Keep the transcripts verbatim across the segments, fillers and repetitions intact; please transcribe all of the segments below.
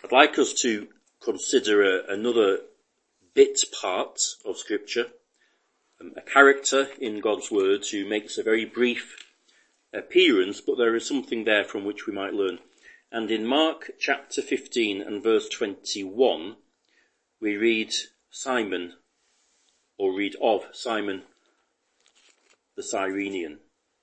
I'd like us to consider a, another bit part of Scripture, um, a character in God's Word who makes a very brief appearance, but there is something there from which we might learn. And in Mark chapter fifteen and verse twenty-one, we read Simon, or read of Simon the Cyrenian.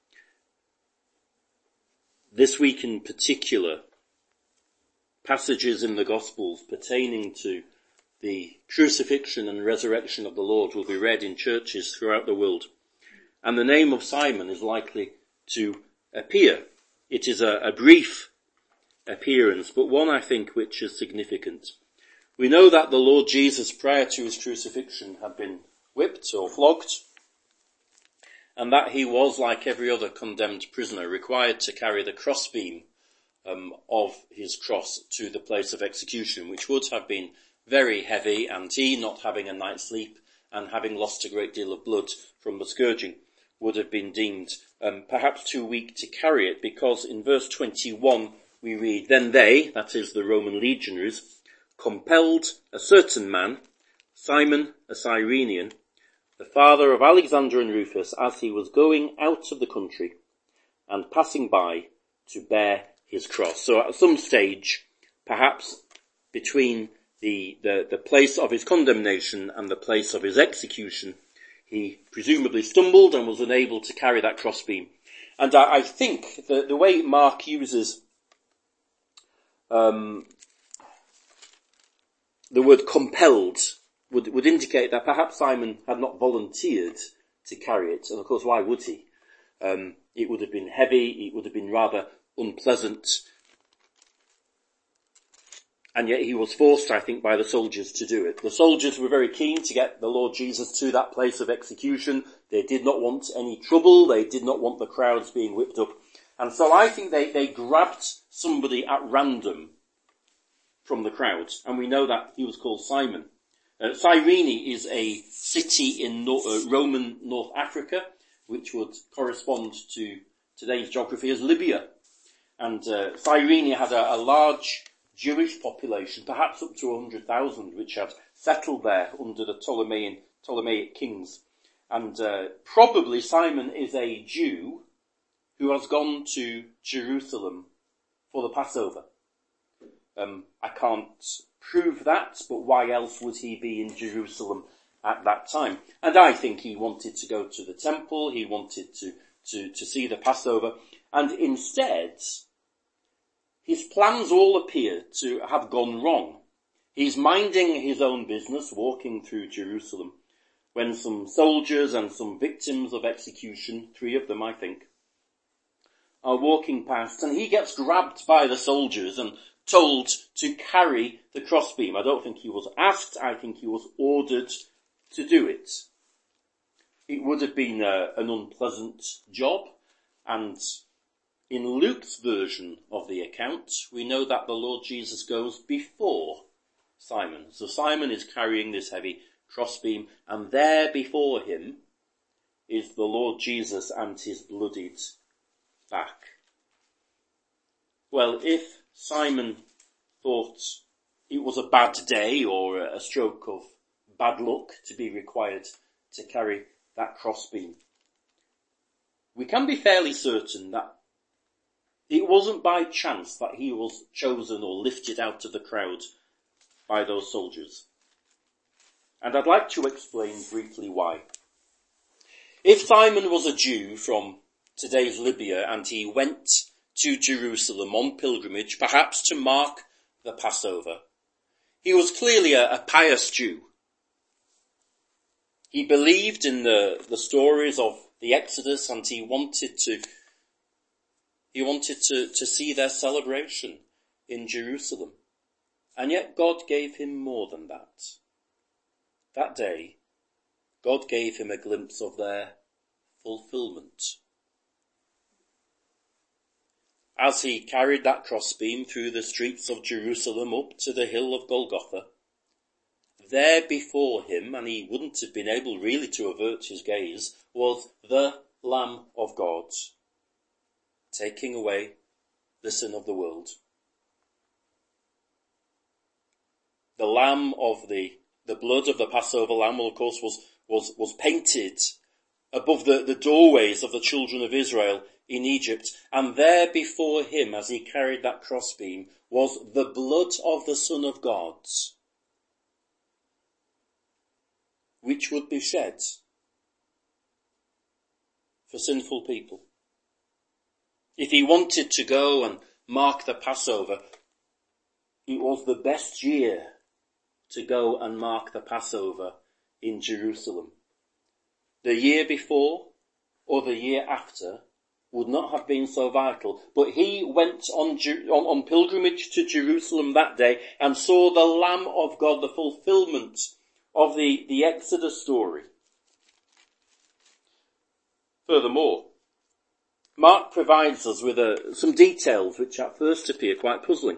This week in particular, passages in the Gospels pertaining to the crucifixion and resurrection of the Lord will be read in churches throughout the world. And the name of Simon is likely to appear. It is a, a brief appearance, but one I think which is significant. We know that the Lord Jesus, prior to his crucifixion, had been whipped or flogged, and that he was, like every other condemned prisoner, required to carry the crossbeam um, of his cross to the place of execution, which would have been very heavy, and he, not having a night's sleep and having lost a great deal of blood from the scourging, would have been deemed um, perhaps too weak to carry it, because in verse twenty-one we read, "Then they," that is the Roman legionaries, "compelled a certain man, Simon a Cyrenian, the father of Alexander and Rufus, as he was going out of the country and passing by, to bear his cross." So at some stage, perhaps between the, the, the place of his condemnation and the place of his execution, he presumably stumbled and was unable to carry that crossbeam. And I, I think the, the way Mark uses um, the word compelled would, would indicate that perhaps Simon had not volunteered to carry it. And of course, why would he? Um, it would have been heavy, it would have been rather unpleasant. And yet he was forced, I think, by the soldiers to do it. The soldiers were very keen to get the Lord Jesus to that place of execution. They did not want any trouble. They did not want the crowds being whipped up. And so I think they, they grabbed somebody at random from the crowd. And we know that he was called Simon. Uh, Cyrene is a city in North, uh, Roman North Africa, which would correspond to today's geography as Libya. And uh, Cyrene had a, a large Jewish population, perhaps up to one hundred thousand, which had settled there under the Ptolemean, Ptolemaic kings. And uh, probably Simon is a Jew who has gone to Jerusalem for the Passover. Um, I can't prove that, but why else would he be in Jerusalem at that time? And I think he wanted to go to the temple, he wanted to, to, to see the Passover, and instead, his plans all appear to have gone wrong. He's minding his own business, walking through Jerusalem, when some soldiers and some victims of execution, three of them I think, are walking past, and he gets grabbed by the soldiers and told to carry the crossbeam. I don't think he was asked, I think he was ordered to do it. It would have been a, an unpleasant job, and in Luke's version of the account, we know that the Lord Jesus goes before Simon. So Simon is carrying this heavy crossbeam, and there before him is the Lord Jesus and his bloodied back. Well, if Simon thought it was a bad day or a stroke of bad luck to be required to carry that crossbeam, we can be fairly certain that it wasn't by chance that he was chosen or lifted out of the crowd by those soldiers. And I'd like to explain briefly why. If Simon was a Jew from today's Libya and he went to Jerusalem on pilgrimage, perhaps to mark the Passover, he was clearly a, a pious Jew. He believed in the, the stories of the Exodus, and he wanted to He wanted to, to see their celebration in Jerusalem. And yet God gave him more than that. That day, God gave him a glimpse of their fulfillment. As he carried that crossbeam through the streets of Jerusalem up to the hill of Golgotha, there before him, and he wouldn't have been able really to avert his gaze, was the Lamb of God, taking away the sin of the world. the lamb of the, the blood of the Passover lamb, well, of course, was, was, was painted above the, the doorways of the children of Israel in Egypt. And there before him, as he carried that crossbeam, was the blood of the Son of God, which would be shed for sinful people. If he wanted to go and mark the Passover, it was the best year to go and mark the Passover in Jerusalem. The year before or the year after would not have been so vital, but he went on, on, on pilgrimage to Jerusalem that day and saw the Lamb of God, the fulfillment of the, the Exodus story. Furthermore, Mark provides us with uh, some details which at first appear quite puzzling.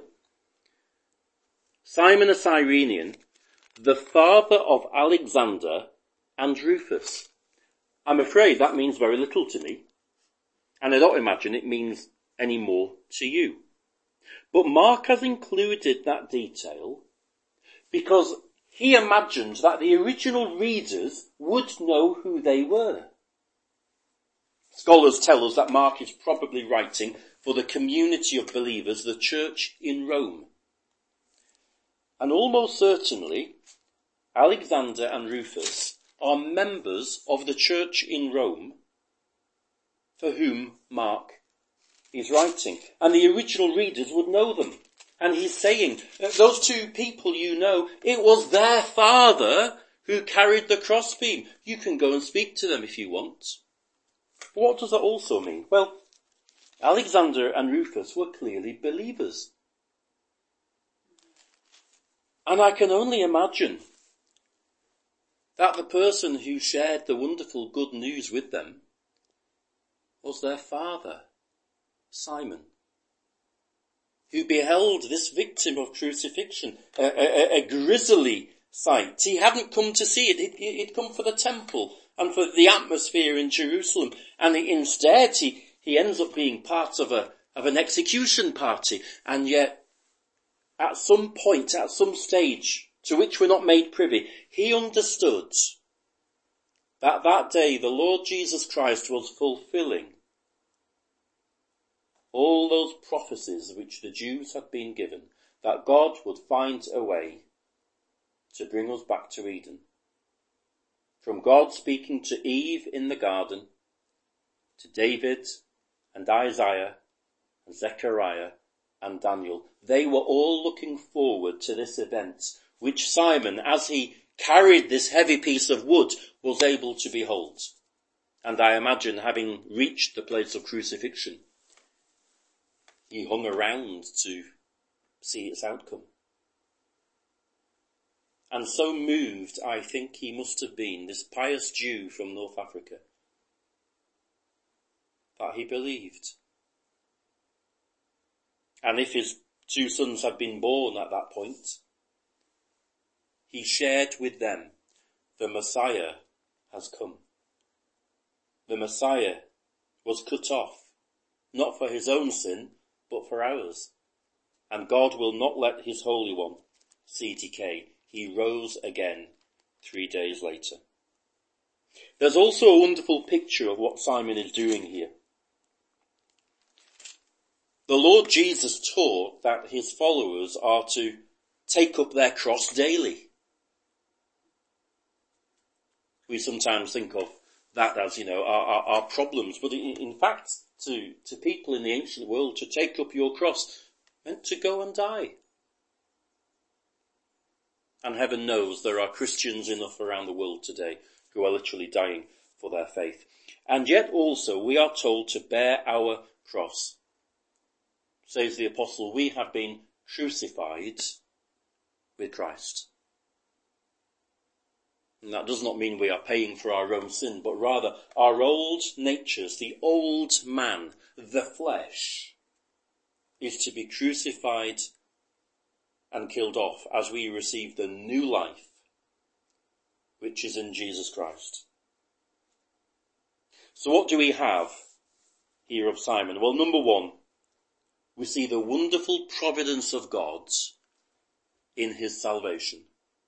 Simon a Cyrenian, the father of Alexander and Rufus. I'm afraid that means very little to me, and I don't imagine it means any more to you. But Mark has included that detail because he imagined that the original readers would know who they were. Scholars tell us that Mark is probably writing for the community of believers, the church in Rome. And almost certainly, Alexander and Rufus are members of the church in Rome for whom Mark is writing. And the original readers would know them. And he's saying, those two people you know, it was their father who carried the crossbeam. You can go and speak to them if you want. What does that also mean? Well, Alexander and Rufus were clearly believers. And I can only imagine that the person who shared the wonderful good news with them was their father, Simon, who beheld this victim of crucifixion, a, a, a grisly sight. He hadn't come to see it. He'd come for the temple and for the atmosphere in Jerusalem. And instead he, he ends up being part of a, of an execution party. And yet, at some point, at some stage, to which we're not made privy, he understood that that day the Lord Jesus Christ was fulfilling all those prophecies which the Jews had been given, that God would find a way to bring us back to Eden. From God speaking to Eve in the garden, to David and Isaiah and Zechariah and Daniel, they were all looking forward to this event, which Simon, as he carried this heavy piece of wood, was able to behold. And I imagine, having reached the place of crucifixion, he hung around to see its outcome. And so moved, I think he must have been, this pious Jew from North Africa, that he believed. And if his two sons had been born at that point, he shared with them, the Messiah has come. The Messiah was cut off, not for his own sin, but for ours. And God will not let his Holy One see decay. He rose again three days later. There's also a wonderful picture of what Simon is doing here. The Lord Jesus taught that his followers are to take up their cross daily. We sometimes think of that as, you know, our, our, our problems, but in, in fact, to, to people in the ancient world, to take up your cross meant to go and die. And heaven knows there are Christians enough around the world today who are literally dying for their faith. And yet also we are told to bear our cross. Says the apostle, we have been crucified with Christ. And that does not mean we are paying for our own sin, but rather our old natures, the old man, the flesh, is to be crucified and killed off as we receive the new life which is in Jesus Christ. So what do we have here of Simon? Well, number one, we see the wonderful providence of God in his salvation.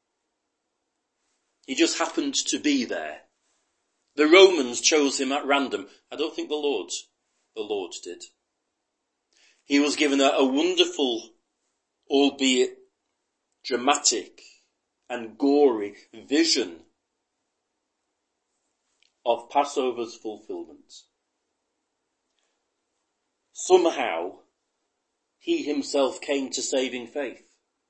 He just happened to be there. The Romans chose him at random. I don't think the Lord, the Lord did. He was given a, a wonderful, albeit dramatic and gory vision of Passover's fulfillment. Somehow, he himself came to saving faith,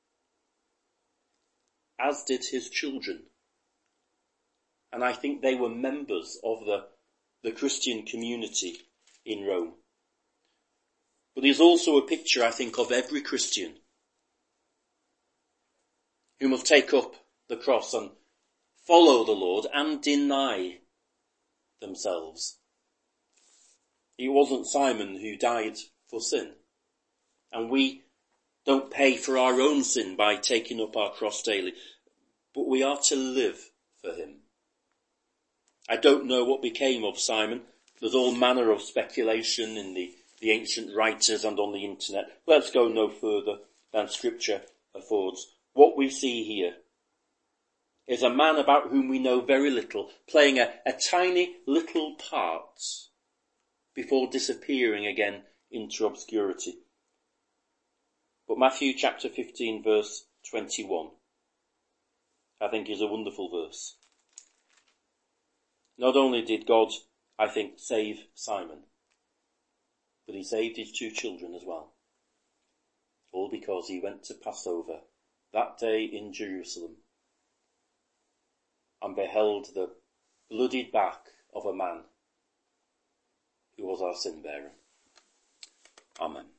as did his children. And I think they were members of the, the Christian community in Rome. But he's also a picture, I think, of every Christian who must take up the cross and follow the Lord and deny themselves. It wasn't Simon who died for sin. And we don't pay for our own sin by taking up our cross daily. But we are to live for him. I don't know what became of Simon. There's all manner of speculation in the, the ancient writers and on the internet. Let's go no further than Scripture affords. What we see here is a man about whom we know very little, playing a, a tiny little part before disappearing again into obscurity. But Matthew chapter fifteen verse twenty-one, I think, is a wonderful verse. Not only did God, I think, save Simon, but he saved his two children as well. All because he went to Passover that day in Jerusalem and beheld the bloodied back of a man who was our sin bearer. Amen.